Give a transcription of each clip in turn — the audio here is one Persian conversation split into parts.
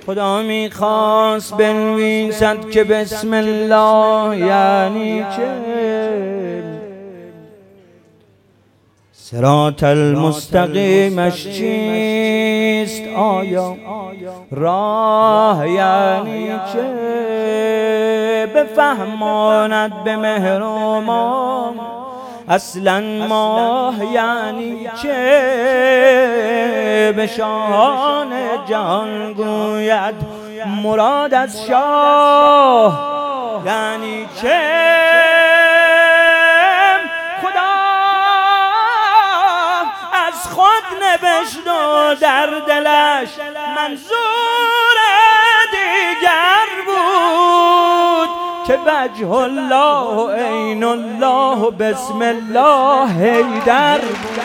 خدا میخواست بنویسد که بسم الله یعنی چه، صراط المستقیمش چیست، آیا راه یعنی چه، بفهماند به مهر و ما اصلا ماه یعنی چه، به شاهان جهان گوید مراد از شاه یعنی چه. خدا از خود نوشت و در دلش منظور دیگر بود که وجه الله و عین الله و بسم الله حیدر بود.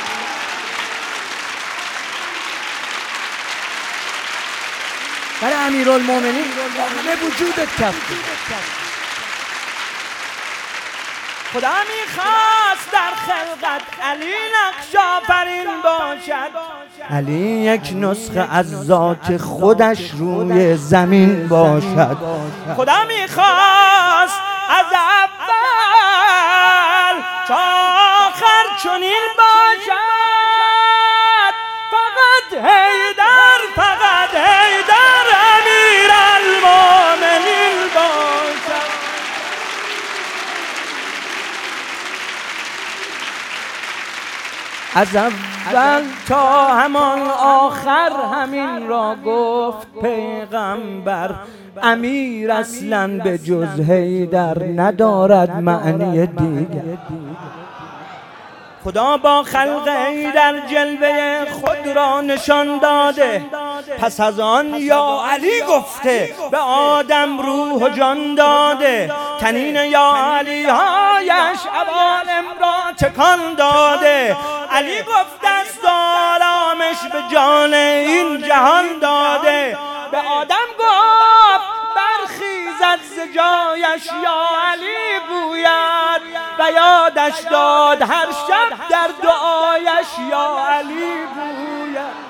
برای امیرالمومنین همه وجودت کفت. خدا میخواست در خلقت علی نقش آفرین باشد، علی یک نسخه از ذات خودش روی زمین باشد. خدا میخواست از اول تا آخر چنین باشد، فقط حیدر، فقط حیدر امیرالمومنین باشد. از اول تا همان آخر همین را گفت پیغمبر، امیر اصلاً به جز حیدر ندارد معنی دیگر. خدا با خلق حیدر جلوه خود را نشان داده، پس از آن یا علی گفته به آدم روح و جان داده، تنین یا علی هایش عوالم را تکان داده. علی گفت دست آرامش به جان این جهان داده، به آدم گفت برخیزد ز جایش یا علی گوید، و یادش داد هر شب در دعایش یا علی گوید.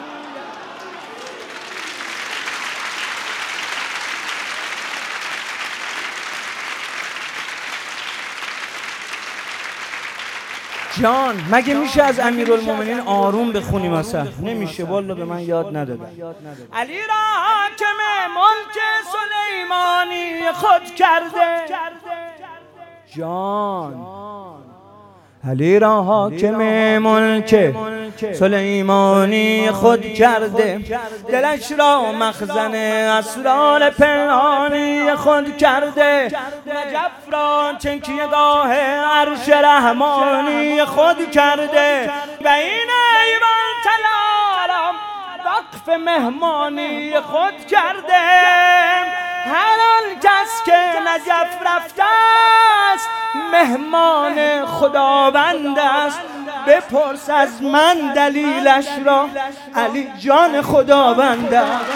جان مگه میشه از امیرالمومنین آروم بخونیم اصلا؟ نمیشه والله، به من یاد ندادن. علی را حاکم ملک سلیمانی خود کرده، جان علی را حاکم ملک سلیمانی خود کرده، دلش را مخزن اسرار پنهانی خود کرده، نجف را تکیه‌گاه عرش رحمانی خود کرده، و این ایوان تلالم وقف مهمانی خود کرده. هر آن کس که نجف رفته است مهمان خداوند است، بپرس از من دلیلش را، علی جان خداوند است.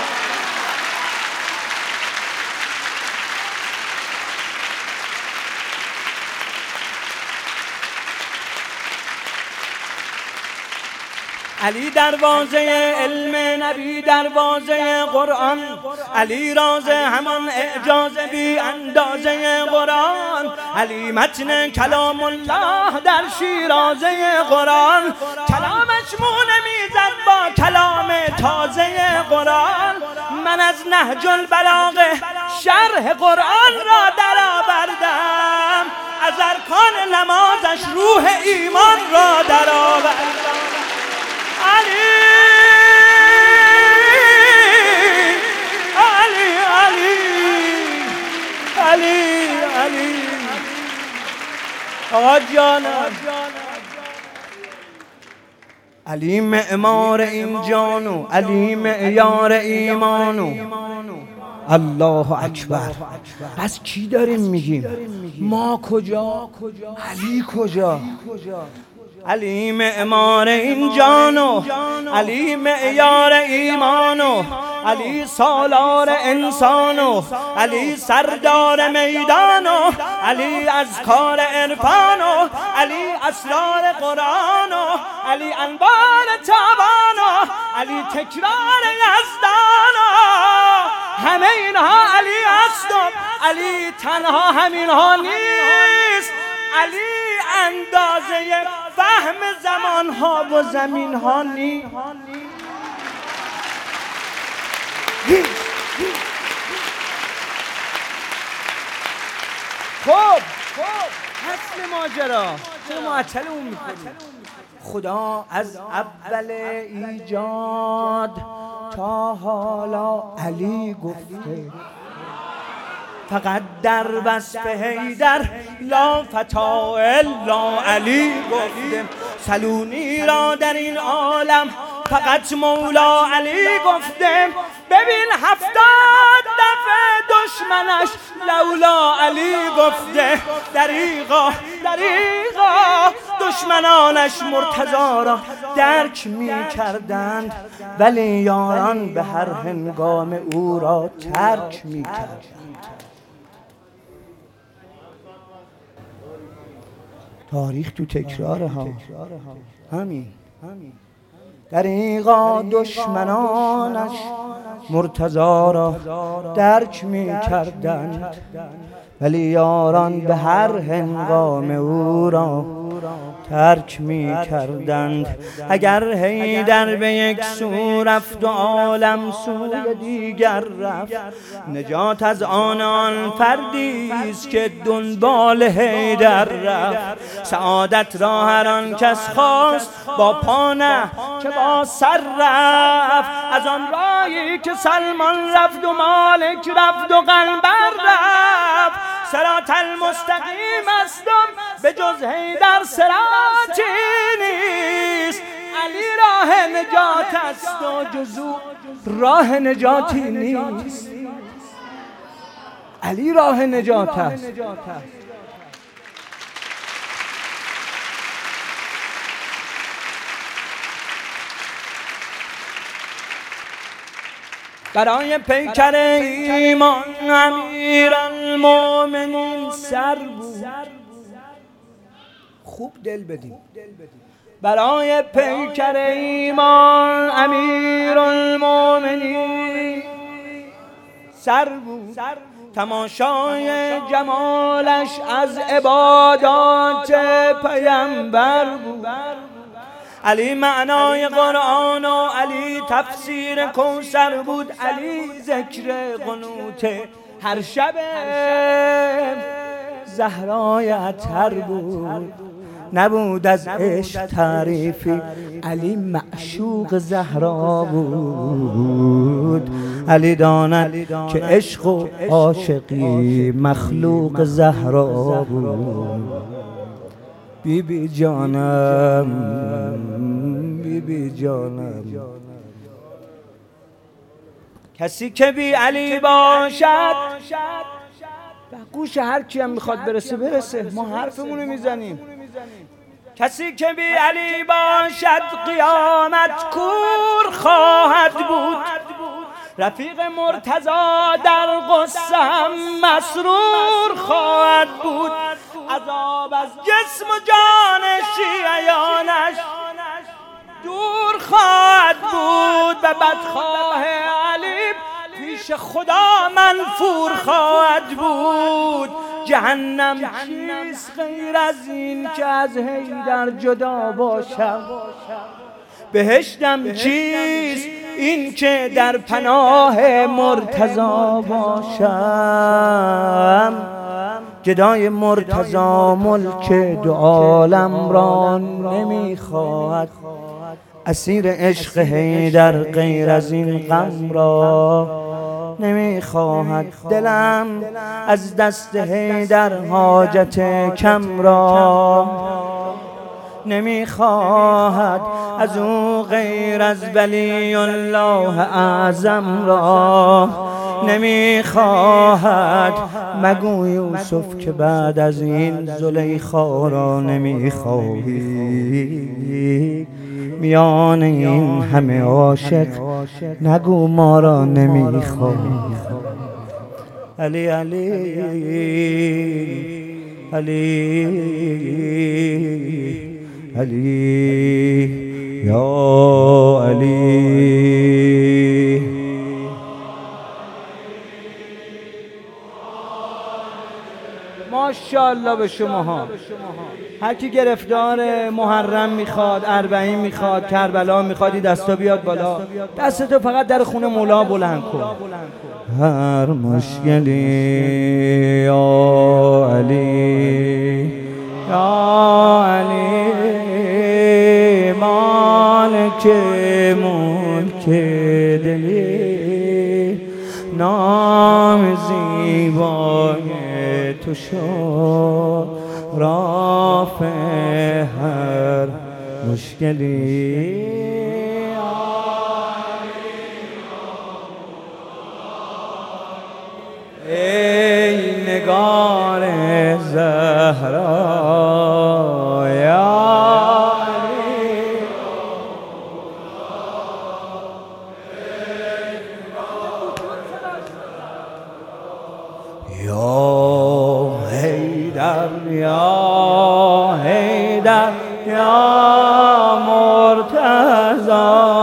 علی دروازه علم، نبی دروازه قرآن، علی راز همان اعجاز بی اندازه قرآن، علی متن کلام الله در شیرازه قرآن، کلامش مو نمیزد با کلام تازه قرآن. من از نهج البلاغه شرح قرآن را درآوردم، از ارکان نمازش روح ایمان را درآوردم. علی علی علی علی علی آقا جان، علی معمار این جانو، علی معیار ایمانو. الله اکبر. از کی داریم میگیم؟ ما کجا؟ علی کجا؟ علی معمار این جانو، علی معیار ایمانو، علی سالار انسانو، علی سردار میدانو، علی اذکار عرفانو، علی اسرار قرآنو، علی انوار تابانو، علی تکرار یزدانو. همه اینها علی است و علی تنها همینها نیست. علی اندازه فهم زمانها و زمینها نیست. خب اصل ماجرا چرا معطل اون میکنی؟ خدا از اول ایجاد تا حالا علی گفته، فقط در وصف حیدر لا فتا الا علی گفته. سلونی را در این عالم فقط مولا علی گفته. ببین 70 دفعه دشمنش لولا علی گفته. دریغا دشمنانش مرتضی را درک می کردند، ولی یاران به هر هنگام او را ترک می کردند. تاریخ تو تکراره ها. همین دریغا دشمنانش مرتضی را درک می کردند، ولی یاران به هر هنگام او را ترک می کردند. اگر حیدر به یک سو رفت و عالم سوی دیگر رفت، نجات از آن فردی است که دنبال حیدر رفت. سعادت را هر آن کس خواست با پا نه که با سر رفت. از آن راهی که سلمان رفت و مالک رفت و قنبر رفت. صراط المستقیم استم به جز حیدر صراطی نیست. علی راه نجات است و جز او راه نجاتی نیست. علی راه نجات است. برای پیکر ایمان امیرالمومنین سر بود. خوب دل بدیم. برای پیکر ایمان امیرالمومنین سر بود. تماشای جمالش از عبادات پیامبر بود. علی معنای قرآن و علی تفسیر کوثر بود. علی ذکر قنوت هر شب زهرای اطهر بود. نبود از عشق تعریفی، علی معشوق زهرا بود. علی داند که عشق و عاشقی مخلوق زهرا بود. بی بی جانم، بی بی جانم. کسی که بی علی باشد به گوش هر کی هم میخواد برسه، ما حرفمونو میزنیم. کسی که بی علی باشد قیامت کور خواهد بود. رفیق مرتضی در غصه هم مسرور خواهد بود. عذاب از جسم و جان شیعیانش دور خواهد بود و بدخواه علی پیش خدا منفور خواهد بود. جهنم چیست غیر از این که از حیدر جدا باشم؟ بهشتم چیست این که در پناه مرتضی باشم؟ گدای مرتضی ملک دو عالم را نمیخواهد. اسیر عشق حیدر غیر از این غم را نمیخواهد. دلم از دست حیدر حاجت کم را نمیخواهد. از او غیر از ولی الله اعظم را نمیخواهد. مگو یوسف که بعد از این زلیخا را نمیخواهی. میان این همه عاشق نگو ما را نمیخواهی. علی علی علی علی یا علی ماشاءالله به شماها. هر کی گرفتار محرم میخواد، اربعین میخواد، کربلا میخواد، دستا بیاد بالا، دستتو فقط در خونه مولا بلند کن. هر مشکلی یا علی یا علی، مالک ملک دلی، نام زیبای تو شد رافع هر مشکلی. ای نگار زهرا یا علی، یا حیدر یا حیدر یا مرتضی